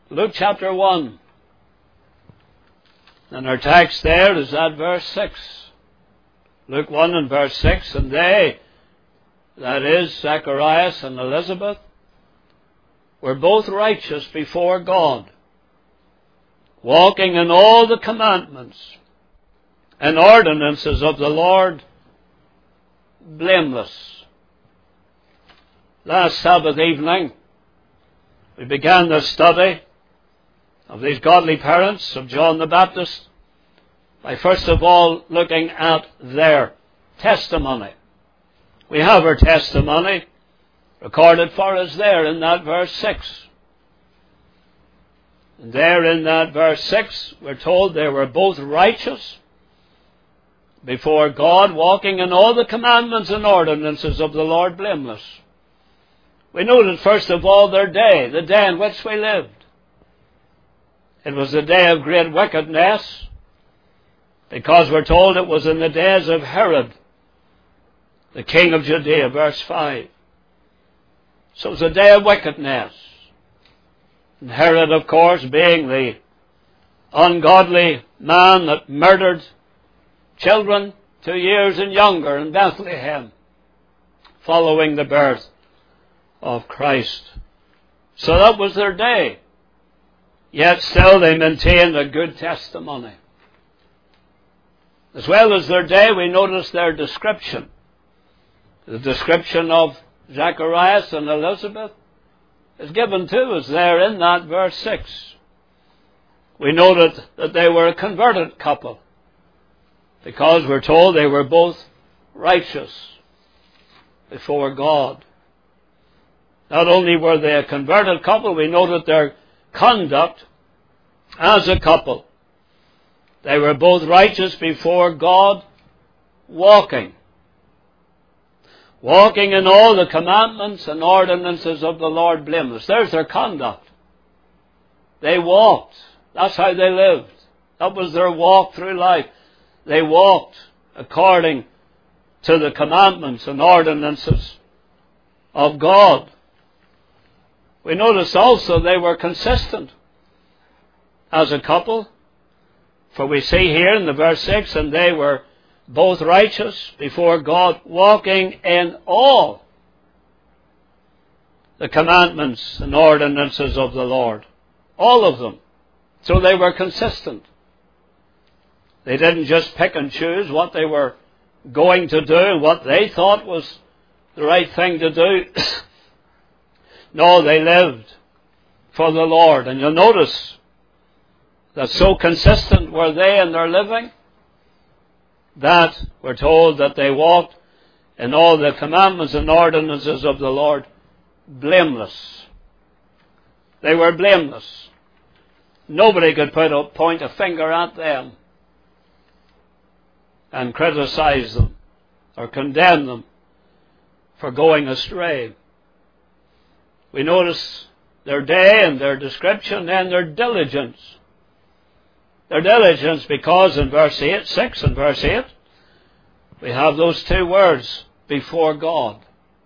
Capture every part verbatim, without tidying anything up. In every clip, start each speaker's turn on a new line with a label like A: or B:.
A: Luke chapter one. And our text there is at verse six. Luke one and verse six. And they, that is, Zacharias and Elizabeth, were both righteous before God, walking in all the commandments and ordinances of the Lord, blameless. Last Sabbath evening, we began the study of these godly parents of John the Baptist by first of all looking at their testimony. We have our testimony recorded for us there in that verse six. And there in that verse six, we're told they were both righteous before God, walking in all the commandments and ordinances of the Lord, blameless. We noted first of all their day, the day in which we lived. It was a day of great wickedness, because we're told it was in the days of Herod, the king of Judea, verse five. So it was a day of wickedness. And Herod, of course, being the ungodly man that murdered children two years and younger in Bethlehem, following the birth of Christ. So that was their day. Yet still they maintained a good testimony. As well as their day, we notice their description. The description of Zacharias and Elizabeth is given to us there in that verse six. We noted that they were a converted couple, because we're told they were both righteous before God. Not only were they a converted couple, we noted their conduct as a couple. They were both righteous before God, walking. Walking in all the commandments and ordinances of the Lord, blameless. There's their conduct. They walked. That's how they lived. That was their walk through life. They walked according to the commandments and ordinances of God. We notice also they were consistent as a couple. For we see here in the verse six, and they were both righteous before God, walking in all the commandments and ordinances of the Lord. All of them. So they were consistent. They didn't just pick and choose what they were going to do, what they thought was the right thing to do. No, they lived for the Lord. And you'll notice that so consistent were they in their living that we're told that they walked in all the commandments and ordinances of the Lord, blameless. They were blameless. Nobody could put a, point a finger at them and criticize them or condemn them for going astray. We notice their day and their description and their diligence. Their diligence, because in verse eight, six and verse eight, we have those two words, before God.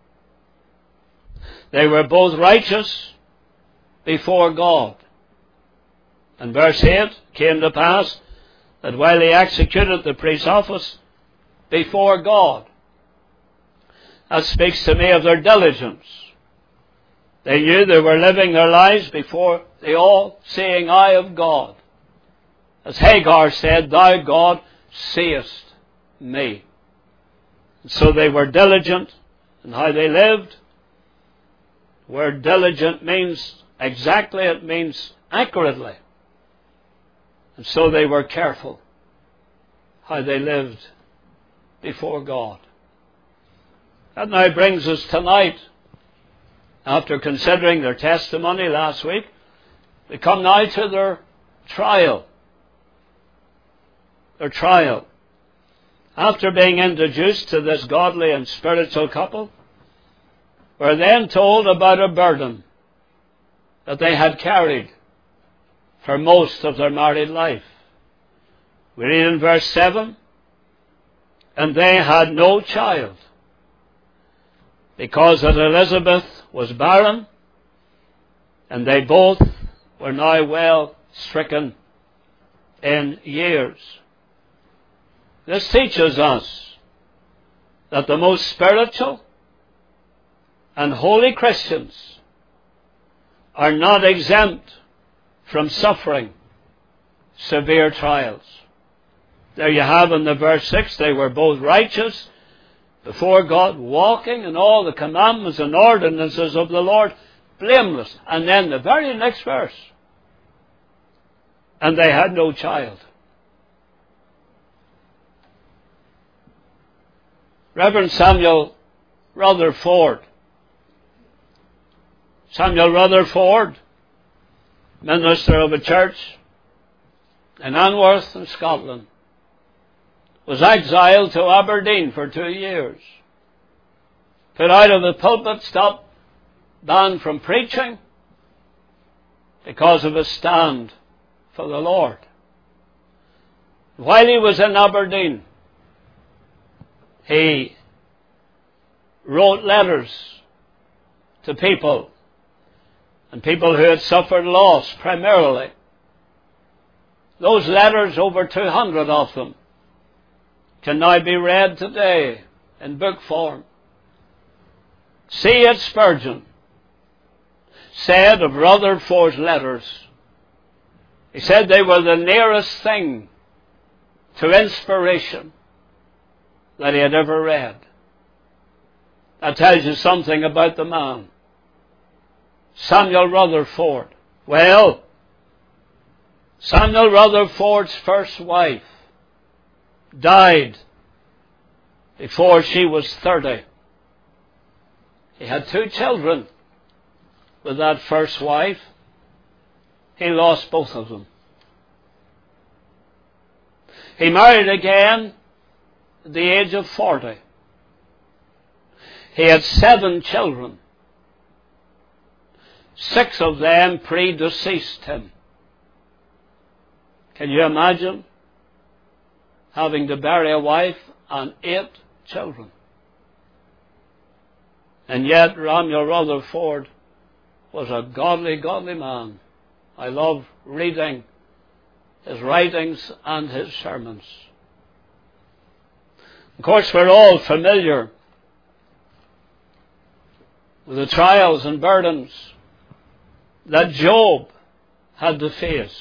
A: They were both righteous before God. And verse eight, came to pass that while he executed the priest's office before God. That speaks to me of their diligence. They knew they were living their lives before the all-seeing eye of God. As Hagar said, "Thou, God, seest me." And so they were diligent in how they lived. The word diligent means exactly, it means accurately. And so they were careful how they lived before God. That now brings us tonight, after considering their testimony last week, we come now to their trial. Their trial. After being introduced to this godly and spiritual couple, we're then told about a burden that they had carried for most of their married life. We read in verse seven, "And they had no child, because that Elizabeth was barren, and they both were now well stricken in years. This teaches us that the most spiritual and holy Christians are not exempt from suffering severe trials. There you have in the verse six, they were both righteous before God, walking in all the commandments and ordinances of the Lord, blameless. And then the very next verse, and they had no child. Reverend Samuel Rutherford, Samuel Rutherford, minister of a church in Anworth in Scotland, was exiled to Aberdeen for two years. Put out of the pulpit, stopped, banned from preaching because of his stand for the Lord. While he was in Aberdeen, he wrote letters to people, and people who had suffered loss primarily. Those letters, over two hundred of them, can now be read today in book form. C H Spurgeon said of Rutherford's letters, he said they were the nearest thing to inspiration that he had ever read. That tells you something about the man. Samuel Rutherford. Well, Samuel Rutherford's first wife died before she was thirty. He had two children with that first wife. He lost both of them. He married again at the age of forty. He had seven children. Six of them predeceased him. Can you imagine having to bury a wife and eight children? And yet Samuel Rutherford was a godly, godly man. I love reading his writings and his sermons. Of course, we're all familiar with the trials and burdens that Job had to face.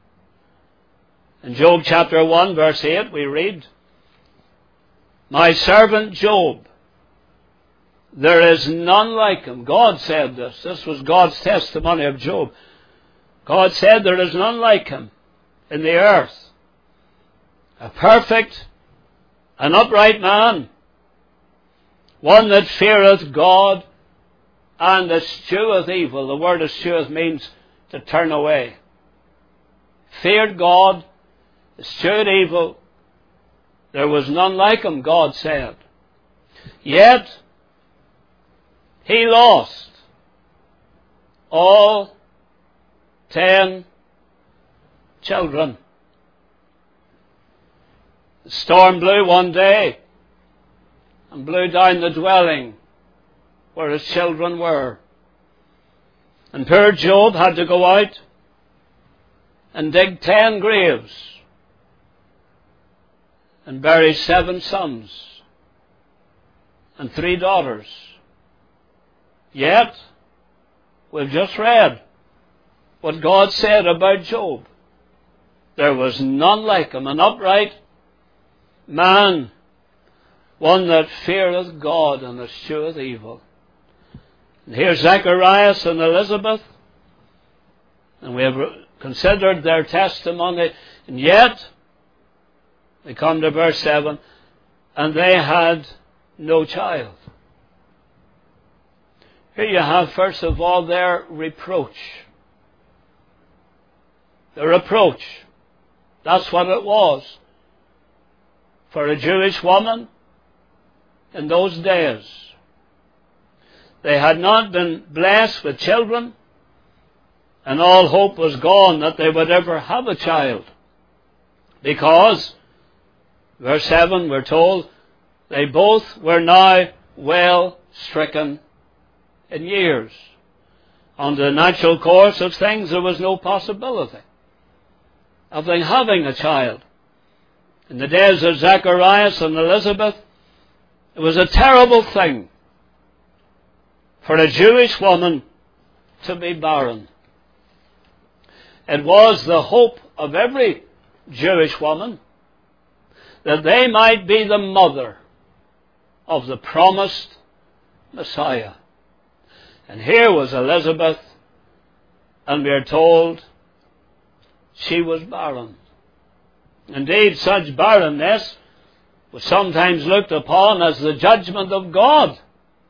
A: In Job chapter one, verse eight, we read, "My servant Job, there is none like him." God said this. This was God's testimony of Job. God said, "There is none like him in the earth, a perfect and upright man, one that feareth God and escheweth evil." The word escheweth means to turn away. Feared God, eschewed evil. There was none like him, God said. Yet he lost all ten children. The storm blew one day and blew down the dwelling where his children were. And poor Job had to go out and dig ten graves and bury seven sons and three daughters. Yet, we've just read what God said about Job. There was none like him, an upright man, one that feareth God and escheweth evil. And here's Zacharias and Elizabeth, and we have considered their testimony, and yet we come to verse seven, and they had no child. Here you have, first of all, their reproach. The reproach. That's what it was for a Jewish woman in those days. They had not been blessed with children, and all hope was gone that they would ever have a child. Because, verse seven, we're told, they both were now well stricken in years. On the natural course of things, there was no possibility of them having a child. In the days of Zacharias and Elizabeth, it was a terrible thing for a Jewish woman to be barren. It was the hope of every Jewish woman that they might be the mother of the promised Messiah. And here was Elizabeth, and we are told she was barren. Indeed, such barrenness was sometimes looked upon as the judgment of God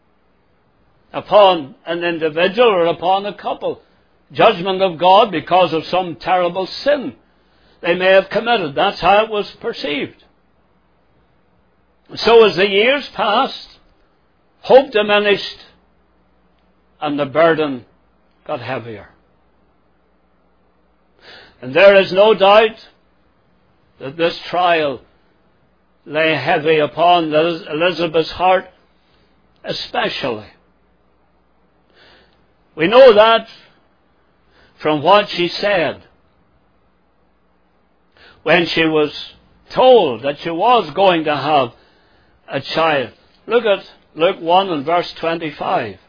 A: upon an individual or upon a couple. Judgment of God because of some terrible sin they may have committed. That's how it was perceived. So as the years passed, hope diminished and the burden got heavier. And there is no doubt that this trial lay heavy upon Elizabeth's heart especially. We know that from what she said when she was told that she was going to have a child. Look at Luke one and verse twenty-five.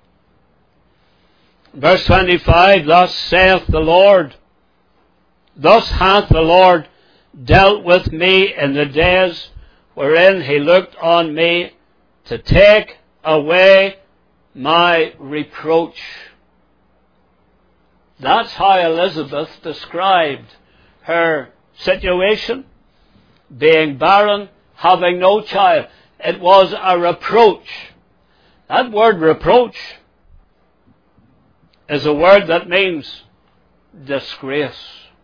A: Verse twenty-five, thus saith the Lord, thus hath the Lord dealt with me in the days wherein he looked on me to take away my reproach. That's how Elizabeth described her situation, being barren, having no child. It was a reproach. That word reproach is a word that means disgrace.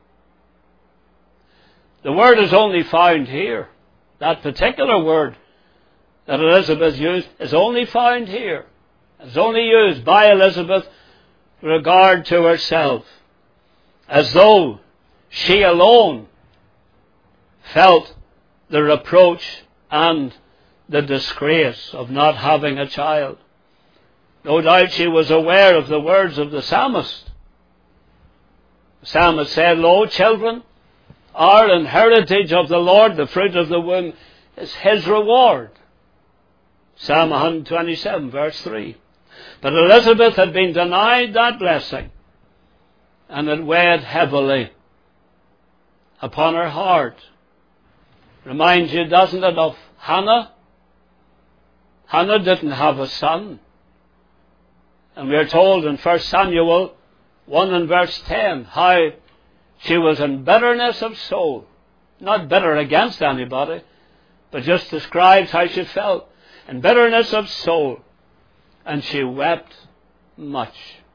A: The word is only found here. That particular word that Elizabeth used is only found here. It's only used by Elizabeth with regard to herself, as though she alone felt the reproach and the disgrace of not having a child. No doubt she was aware of the words of the psalmist. The psalmist said, lo, children are an heritage of the Lord, the fruit of the womb is his reward. Psalm one twenty-seven, verse three. But Elizabeth had been denied that blessing, and it weighed heavily upon her heart. Reminds you, doesn't it, of Hannah? Hannah didn't have a son. And we are told in First Samuel one and verse ten how she was in bitterness of soul. Not bitter against anybody, but just describes how she felt. In bitterness of soul. And she wept much.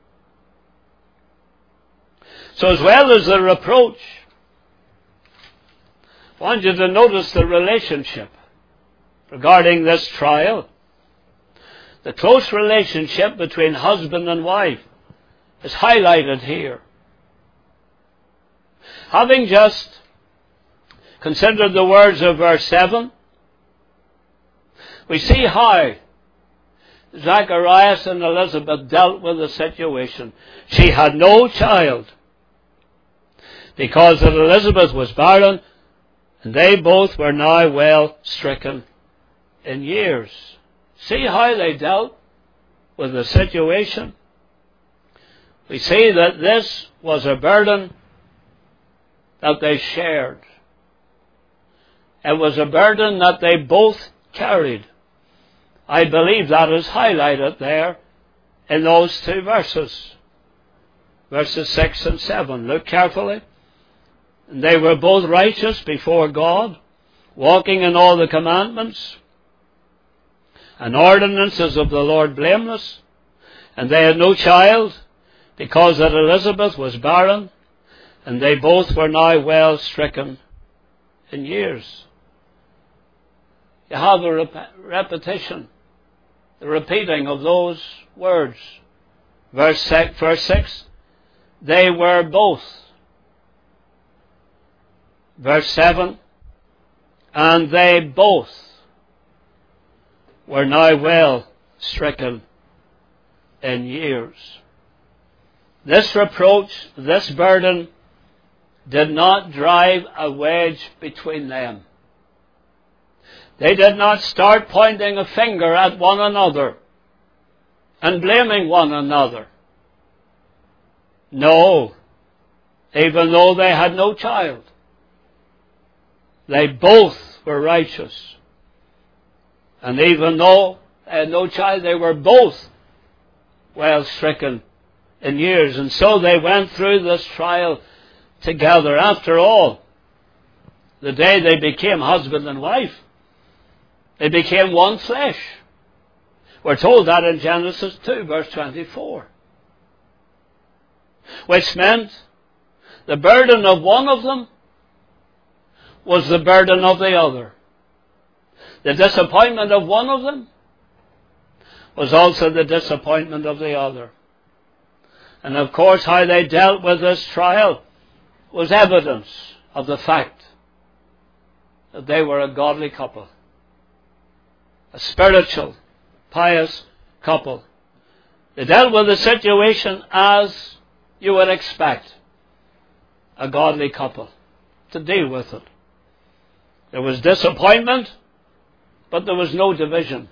A: So as well as the reproach, I want you to notice the relationship regarding this trial. The close relationship between husband and wife is highlighted here. Having just considered the words of verse seven, we see how Zacharias and Elizabeth dealt with the situation. She had no child because that Elizabeth was barren, and they both were now well stricken in years. See how they dealt with the situation? We see that this was a burden that they shared. It was a burden that they both carried. I believe that is highlighted there in those two verses. Verses six and seven. Look carefully. And they were both righteous before God, walking in all the commandments and ordinances of the Lord blameless. And they had no child, because that Elizabeth was barren, and they both were now well stricken in years. You have a rep- repetition, the repeating of those words. Verse six, verse six, they were both. Verse seven, and they both were now well stricken in years. This reproach, this burden, did not drive a wedge between them. They did not start pointing a finger at one another and blaming one another. No, even though they had no child, they both were righteous. And even though they had no child, they were both well stricken in years. And so they went through this trial together. After all, the day they became husband and wife, they became one flesh. We're told that in Genesis two, verse twenty-four. Which meant the burden of one of them was the burden of the other. The disappointment of one of them was also the disappointment of the other. And of course, how they dealt with this trial was evidence of the fact that they were a godly couple. A spiritual, pious couple. They dealt with the situation as you would expect a godly couple to deal with it. There was disappointment, but there was no division.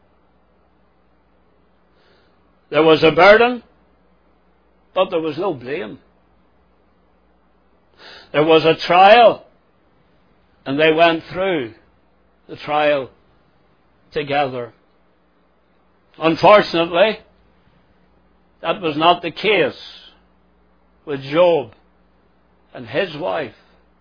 A: There was a burden, but there was no blame. There was a trial, and they went through the trial together. Unfortunately, that was not the case with Job and his wife.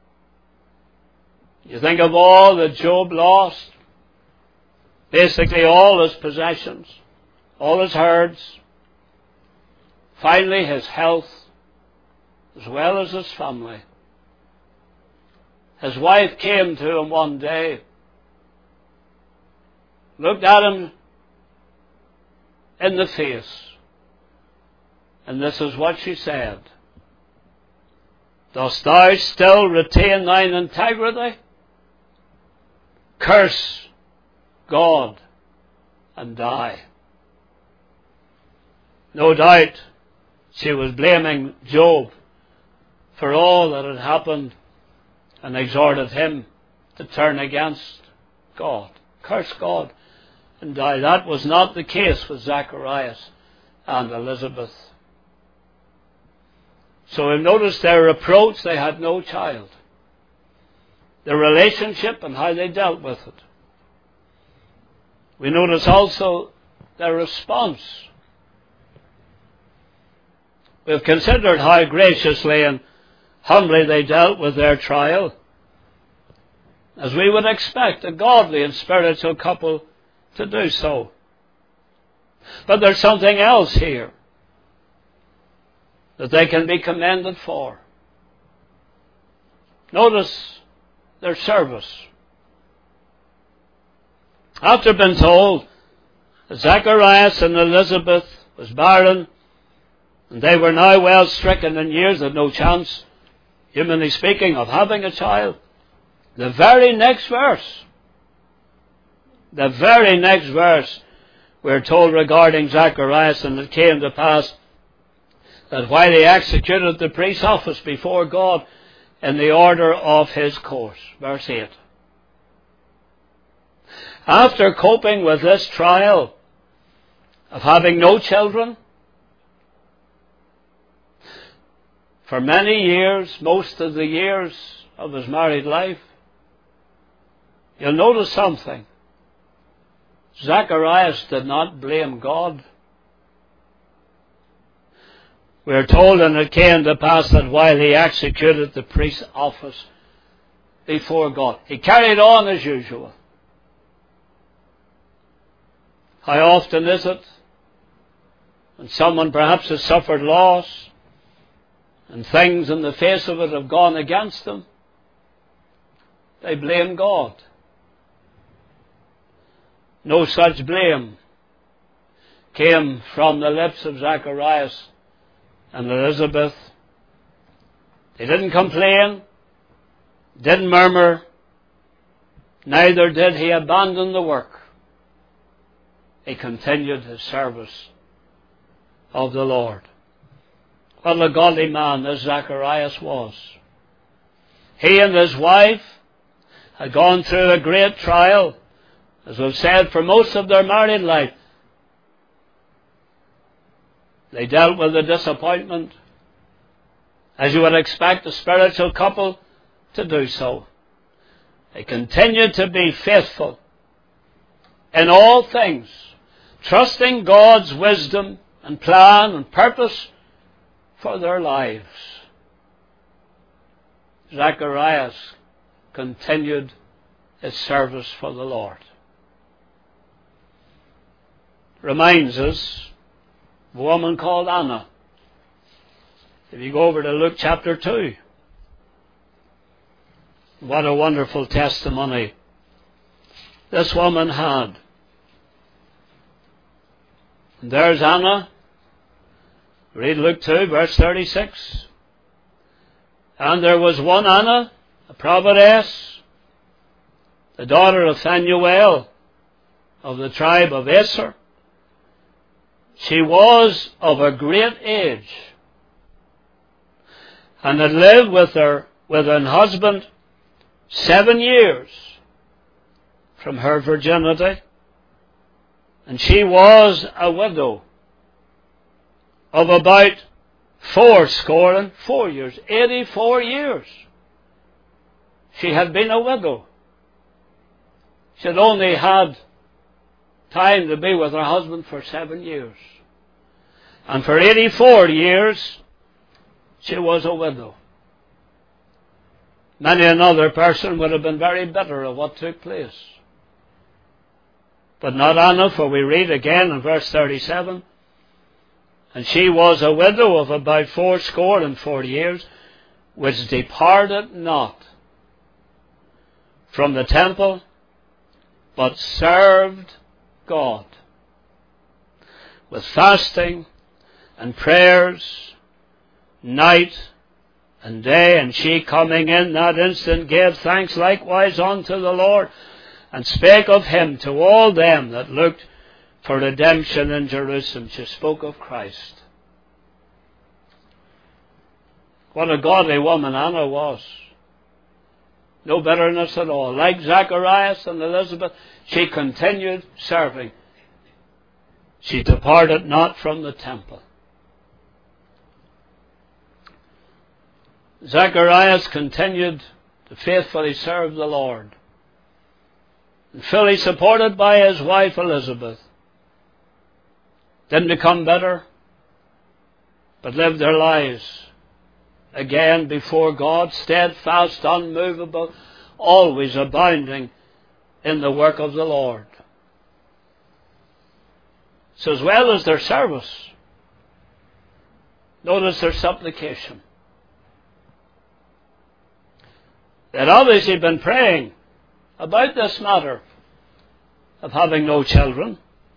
A: You think of all that Job lost, basically all his possessions, all his herds, finally his health, as well as his family. His wife came to him one day, looked at him in the face, and this is what she said: "Dost thou still retain thine integrity? Curse God and die." No doubt she was blaming Job for all that had happened and exhorted him to turn against God. Curse God and die. That was not the case with Zacharias and Elizabeth. So we notice their approach, they had no child. Their relationship and how they dealt with it. We notice also their response. We've considered how graciously and humbly they dealt with their trial, as we would expect a godly and spiritual couple to do so. But there's something else here that they can be commended for. Notice their service. After being told that Zacharias and Elizabeth was barren, and they were now well stricken in years, had no chance, humanly speaking, of having a child, the very next verse, the very next verse, we're told regarding Zacharias, and it came to pass that while he executed the priest's office before God in the order of his course. Verse eight. After coping with this trial of having no children for many years, most of the years of his married life, you'll notice something. Zacharias did not blame God. We are told, and it came to pass that while he executed the priest's office before God, he carried on as usual. How often is it when someone perhaps has suffered loss and things in the face of it have gone against them, they blame God? No such blame came from the lips of Zacharias and Elizabeth. They didn't complain, didn't murmur, neither did he abandon the work. He continued his service of the Lord. What a godly man this Zacharias was. He and his wife had gone through a great trial, as we've said, for most of their married life. They dealt with the disappointment, as you would expect a spiritual couple to do so. They continued to be faithful in all things, trusting God's wisdom and plan and purpose for their lives. Zacharias continued his service for the Lord. Reminds us of a woman called Anna. If you go over to Luke chapter two, what a wonderful testimony this woman had. And there's Anna. Read Luke two, verse thirty-six. And there was one Anna, a prophetess, the daughter of Phanuel, of the tribe of Aser. She was of a great age, and had lived with her with an husband seven years from her virginity, and she was a widow of about four score and four years, eighty-four years. She had been a widow. She had only had time to be with her husband for seven years. And for eighty-four years, she was a widow. Many another person would have been very bitter of what took place. But not Anna, for we read again in verse thirty-seven, and she was a widow of about fourscore and forty years, which departed not from the temple, but served God with fasting and prayers night and day. And she, coming in that instant, gave thanks likewise unto the Lord, and spake of him to all them that looked for redemption in Jerusalem. She spoke of Christ. What a godly woman Anna was. No bitterness at all. Like Zacharias and Elizabeth, she continued serving. She departed not from the temple. Zacharias continued to faithfully serve the Lord, and fully supported by his wife Elizabeth. Didn't become bitter, but lived their lives again before God, steadfast, unmovable, always abounding in the work of the Lord. So as well as their service, notice their supplication. They'd obviously been praying about this matter of having no children.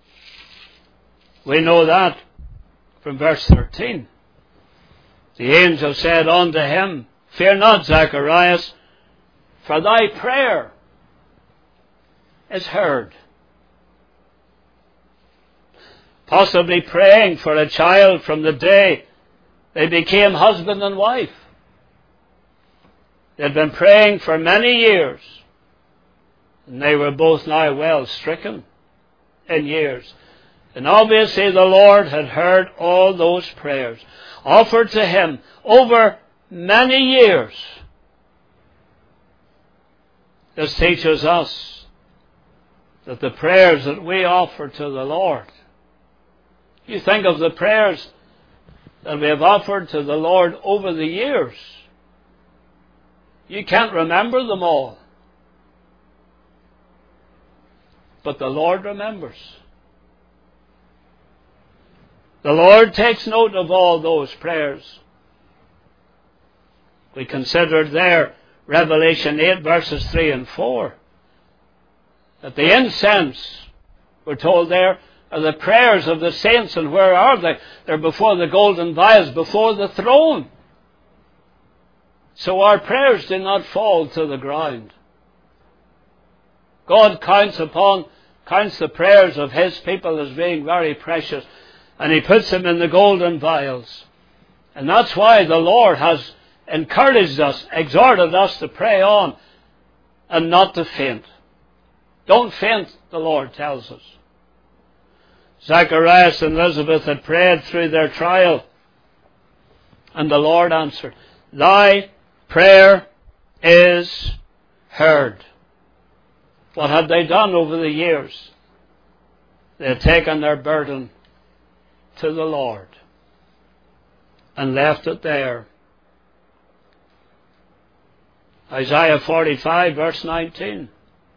A: We know that from verse thirteen. The angel said unto him, Fear not, Zacharias, for thy prayer is heard. Possibly praying for a child from the day they became husband and wife. They'd been praying for many years, and they were both now well stricken in years. And obviously the Lord had heard all those prayers offered to him over many years. This teaches us that the prayers that we offer to the Lord, you think of the prayers that we have offered to the Lord over the years. You can't remember them all. But the Lord remembers. The Lord takes note of all those prayers. We considered there Revelation eight verses three and four. That the incense, we're told there, are the prayers of the saints. And where are they? They're before the golden vials, before the throne. So our prayers do not fall to the ground. God counts upon, counts the prayers of His people as being very precious. And He puts them in the golden vials. And that's why the Lord has encouraged us, exhorted us to pray on and not to faint. Don't faint, the Lord tells us. Zacharias and Elizabeth had prayed through their trial, and the Lord answered, "Thy prayer is heard." What had they done over the years? They had taken their burden to the Lord and left it there. Isaiah forty-five, verse nineteen.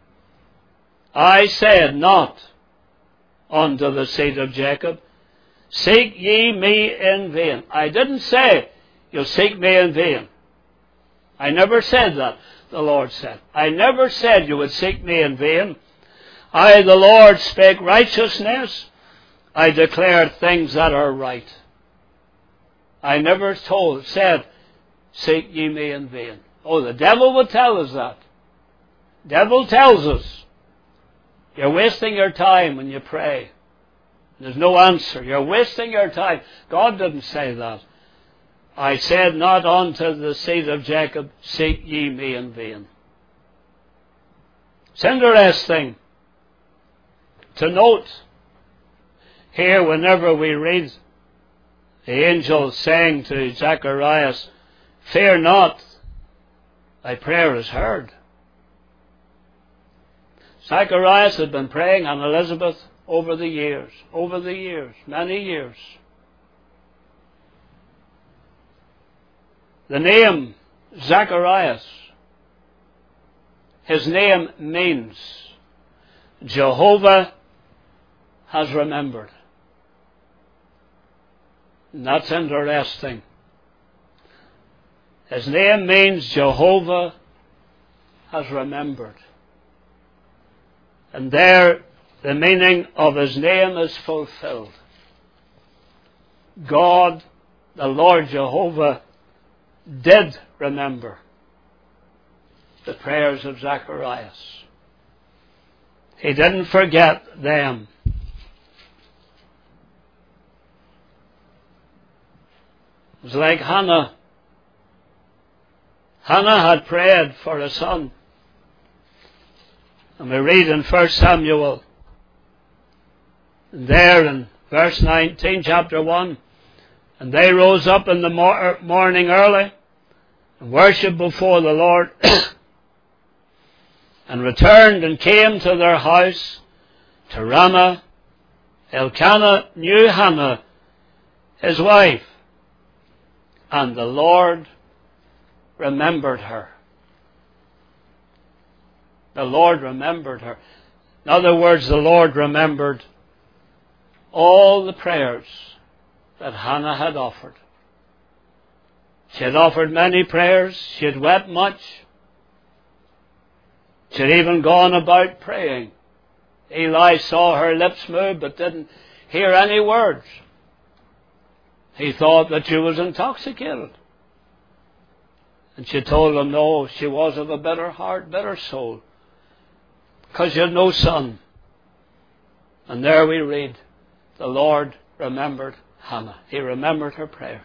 A: I said not unto the seed of Jacob, seek ye me in vain. I didn't say, you'll seek me in vain. I never said that, the Lord said. I never said you would seek me in vain. I, the Lord, spake righteousness. I declared things that are right. I never told, said, seek ye me in vain. Oh, the devil would tell us that. Devil tells us, you're wasting your time when you pray. There's no answer. You're wasting your time. God didn't say that. I said not unto the seed of Jacob, seek ye me in vain. It's interesting to note here, whenever we read the angel saying to Zacharias, fear not, thy prayer is heard. Zacharias had been praying on Elizabeth over the years, over the years, many years. The name Zacharias, his name means Jehovah has remembered. And that's interesting. His name means Jehovah has remembered. And there, the meaning of his name is fulfilled. God, the Lord Jehovah, did remember the prayers of Zacharias. He didn't forget them. It was like Hannah. Hannah had prayed for a son. And we read in First Samuel, there in verse nineteen, chapter one, and they rose up in the mor- morning early and worshipped before the Lord and returned and came to their house to Ramah. Elkanah knew Hannah, his wife, and the Lord remembered her. The Lord remembered her. In other words, the Lord remembered all the prayers that Hannah had offered. She had offered many prayers. She had wept much. She had even gone about praying. Eli saw her lips move but didn't hear any words. He thought that she was intoxicated. And she told him, no, she was of a bitter heart, bitter soul, because she had no son. And there we read, the Lord remembered Hannah. He remembered her prayers.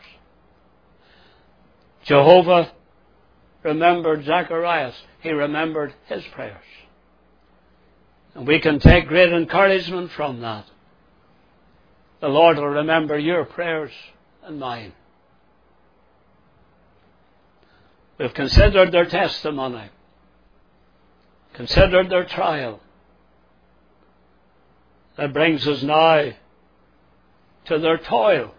A: Jehovah remembered Zacharias. He remembered his prayers. And we can take great encouragement from that. The Lord will remember your prayers and mine. We've considered their testimony, considered their trial. That brings us now to their toil.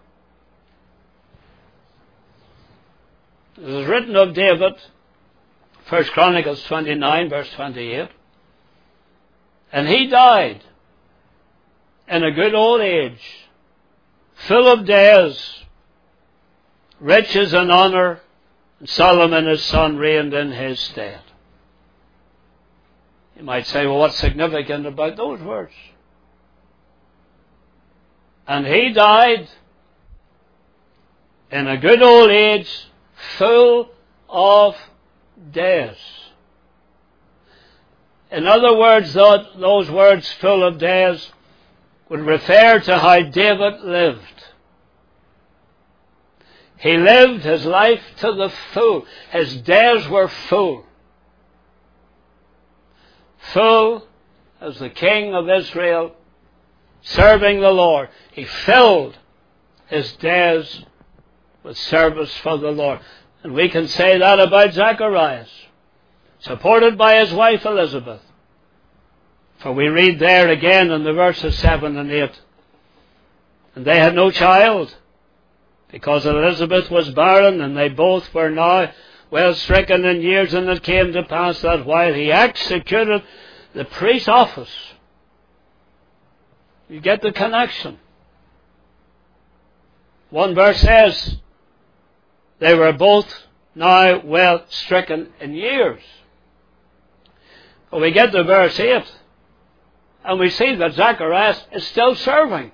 A: It is written of David, First Chronicles twenty-nine, verse twenty-eight, and he died in a good old age, full of days, riches and honor, and Solomon his son reigned in his stead. You might say, well, what's significant about those words? And he died in a good old age, full of days. In other words, those words, full of days, would refer to how David lived. He lived his life to the full. His days were full. Full as the King of Israel, serving the Lord. He filled his days with service for the Lord. And we can say that about Zacharias, supported by his wife Elizabeth. For we read there again in the verses seven and eight. And they had no child, because Elizabeth was barren, and they both were now well stricken in years. And it came to pass that while he executed the priest's office, you get the connection. One verse says, they were both now well stricken in years. Well, we get to verse eight, and we see that Zacharias is still serving.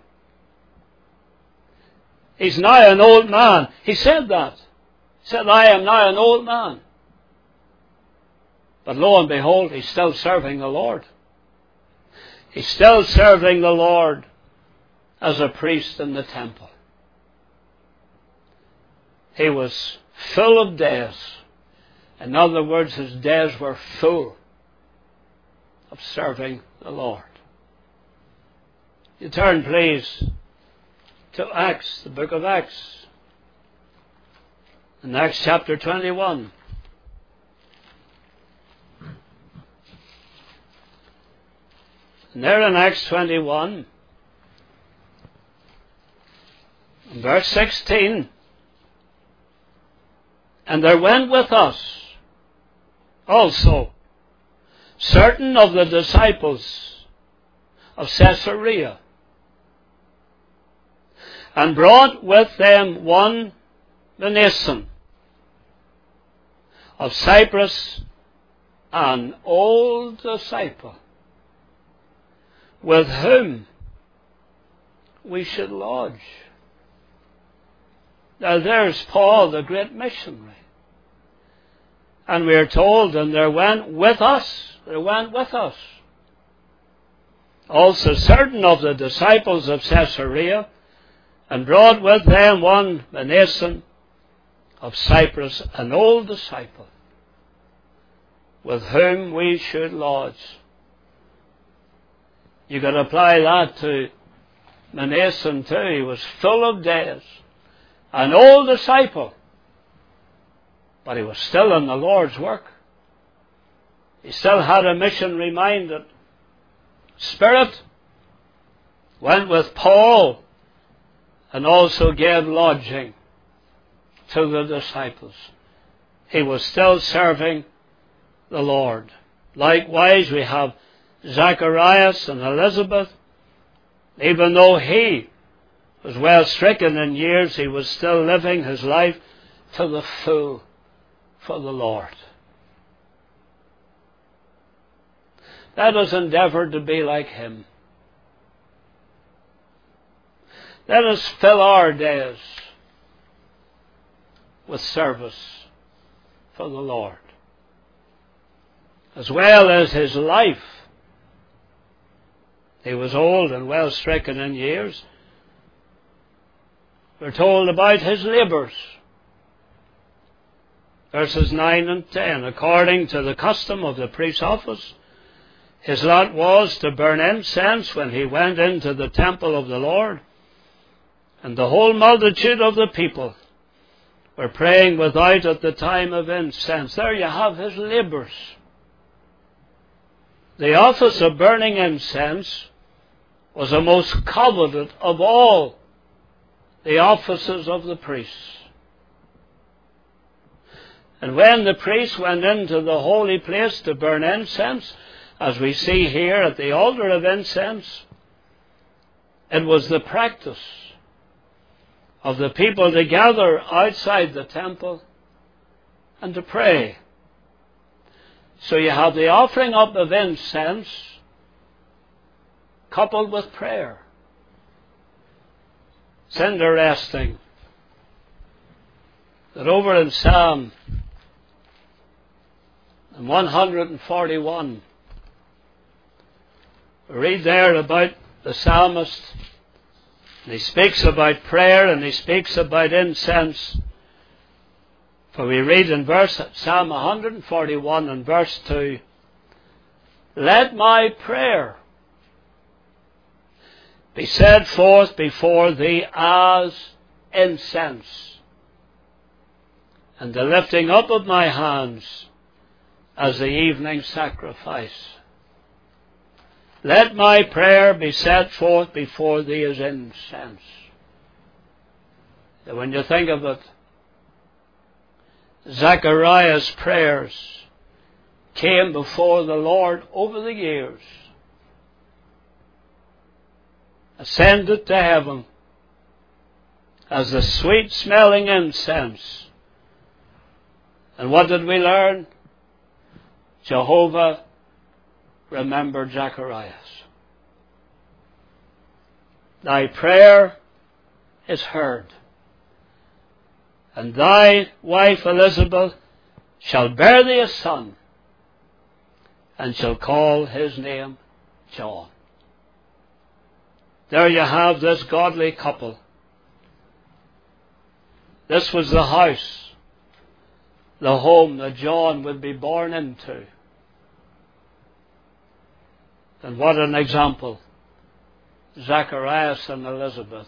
A: He's now an old man. He said that. He said, I am now an old man. But lo and behold, he's still serving the Lord. He's still serving the Lord as a priest in the temple. He was full of days. In other words, his days were full of serving the Lord. You turn, please, to Acts, the book of Acts. In Acts chapter twenty-one. And there in Acts twenty-one, in verse sixteen, and there went with us also certain of the disciples of Caesarea, and brought with them one Manason of Cyprus, an old disciple, with whom we should lodge. Now there's Paul, the great missionary. And we are told, and there went with us, there went with us also certain of the disciples of Caesarea, and brought with them one Manason of Cyprus, an old disciple, with whom we should lodge. You could apply that to Manason too. He was full of days, an old disciple, but he was still in the Lord's work. He still had a missionary-minded spirit. Went with Paul and also gave lodging to the disciples. He was still serving the Lord. Likewise, we have Zacharias and Elizabeth. Even though he was well stricken in years, he was still living his life to the full for the Lord. Let us endeavour to be like him. Let us fill our days with service for the Lord, as well as his life. He was old and well stricken in years. We're told about his labours. Verses nine and ten. According to the custom of the priest's office, his lot was to burn incense when he went into the temple of the Lord. And the whole multitude of the people were praying without at the time of incense. There you have his labours. The office of burning incense was the most coveted of all the offices of the priests. And when the priest went into the holy place to burn incense, as we see here at the altar of incense, it was the practice of the people to gather outside the temple and to pray. So you have the offering up of incense coupled with prayer. It's interesting that over in Psalm one forty-one, we read there about the psalmist, and he speaks about prayer and he speaks about incense, For we read in verse Psalm one forty-one and verse two, let my prayer be set forth before thee as incense, and the lifting up of my hands as the evening sacrifice. Let my prayer be set forth before thee as incense. And when you think of it, Zechariah's prayers came before the Lord over the years, ascended to heaven as the sweet-smelling incense. And what did we learn? Jehovah remembered Zacharias. Thy prayer is heard, and thy wife Elizabeth shall bear thee a son, and shall call his name John. There you have this godly couple. This was the house, the home that John would be born into. And what an example Zacharias and Elizabeth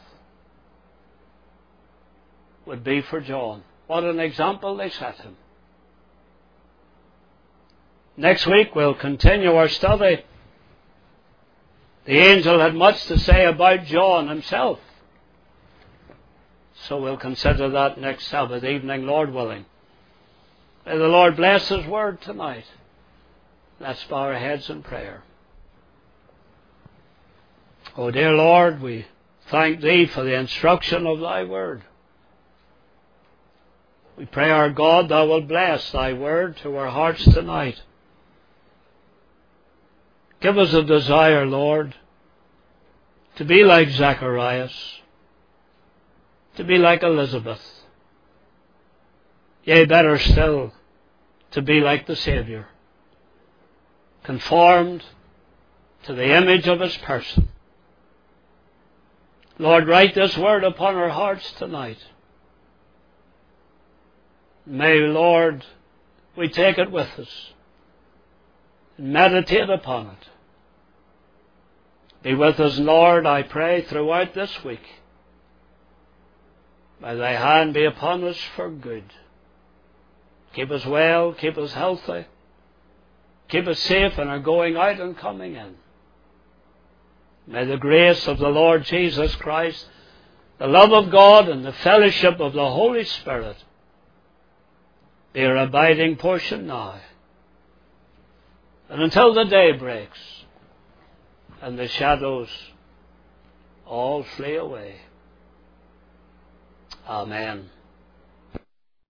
A: would be for John. What an example they set him. Next week we'll continue our study. The angel had much to say about John himself. So we'll consider that next Sabbath evening, Lord willing. May the Lord bless His word tonight. Let's bow our heads in prayer. Oh, dear Lord, we thank Thee for the instruction of Thy word. We pray, our God, Thou wilt bless Thy word to our hearts tonight. Give us a desire, Lord, to be like Zacharias, to be like Elizabeth, yea, better still, to be like the Saviour, conformed to the image of His person. Lord, write this word upon our hearts tonight. May, Lord, we take it with us and meditate upon it. Be with us, Lord, I pray, throughout this week. May Thy hand be upon us for good. Keep us well, keep us healthy, keep us safe in our going out and coming in. May the grace of the Lord Jesus Christ, the love of God, and the fellowship of the Holy Spirit be our abiding portion now, and until the day breaks and the shadows all flee away. Amen.